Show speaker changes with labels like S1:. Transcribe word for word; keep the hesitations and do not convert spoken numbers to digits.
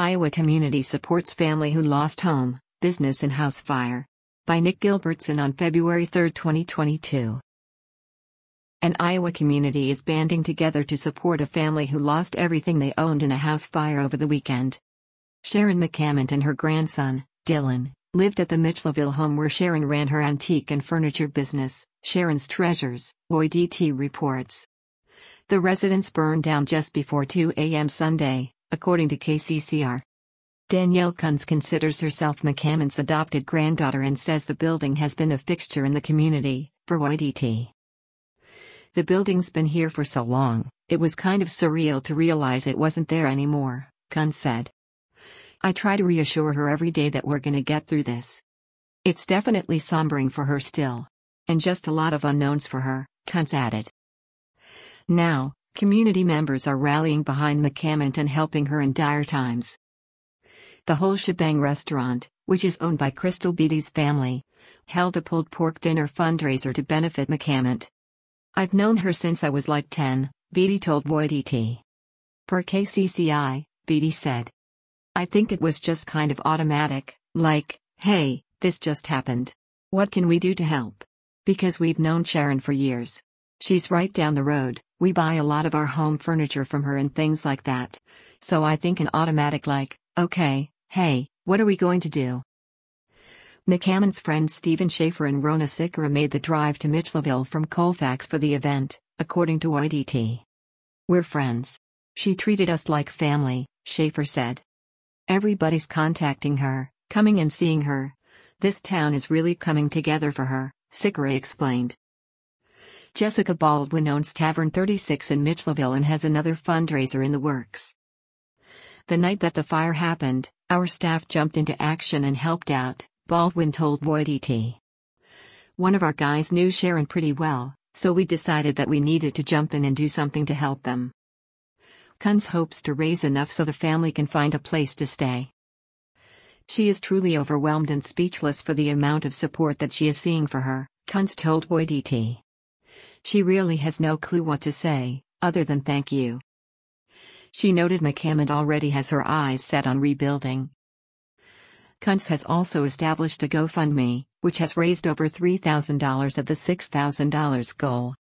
S1: Iowa community supports family who lost home, business and house fire. By Nick Gilbertson on February third, twenty twenty-two. An Iowa community is banding together to support a family who lost everything they owned in a house fire over the weekend. Sharon McCament and her grandson, Dylan, lived at the Mitchellville home where Sharon ran her antique and furniture business, Sharon's Treasures, O I D T reports. The residence burned down just before two a m Sunday, according to K C C R. Danielle Kunz considers herself McCament's adopted granddaughter and says the building has been a fixture in the community, for O I D T. The building's been here for so long, it was kind of surreal to realize it wasn't there anymore, Kunz said. I try to reassure her every day that we're gonna get through this. It's definitely sombering for her still. And just a lot of unknowns for her, Kunz added. Now, community members are rallying behind McCament and helping her in dire times. The Whole Shebang restaurant, which is owned by Crystal Beatty's family, held a pulled pork dinner fundraiser to benefit McCament. I've known her since I was like ten, Beatty told O I D T. Per K C C I, Beatty said. I think it was just kind of automatic, like, hey, this just happened. What can we do to help? Because we've known Sharon for years. She's right down the road, we buy a lot of our home furniture from her and things like that. So I think an automatic like, okay, hey, what are we going to do? McCament's friends Stephen Schaefer and Rona Sikora made the drive to Mitchellville from Colfax for the event, according to O I D T. We're friends. She treated us like family, Schaefer said. Everybody's contacting her, coming and seeing her. This town is really coming together for her, Sikora explained. Jessica Baldwin owns Tavern thirty-six in Mitchellville and has another fundraiser in the works. The night that the fire happened, our staff jumped into action and helped out, Baldwin told O I D T. One of our guys knew Sharon pretty well, so we decided that we needed to jump in and do something to help them. Kunz hopes to raise enough so the family can find a place to stay. She is truly overwhelmed and speechless for the amount of support that she is seeing for her, Kunz told O I D T. She really has no clue what to say, other than thank you. She noted McCament already has her eyes set on rebuilding. Kunz has also established a GoFundMe, which has raised over three thousand dollars of the six thousand dollars goal.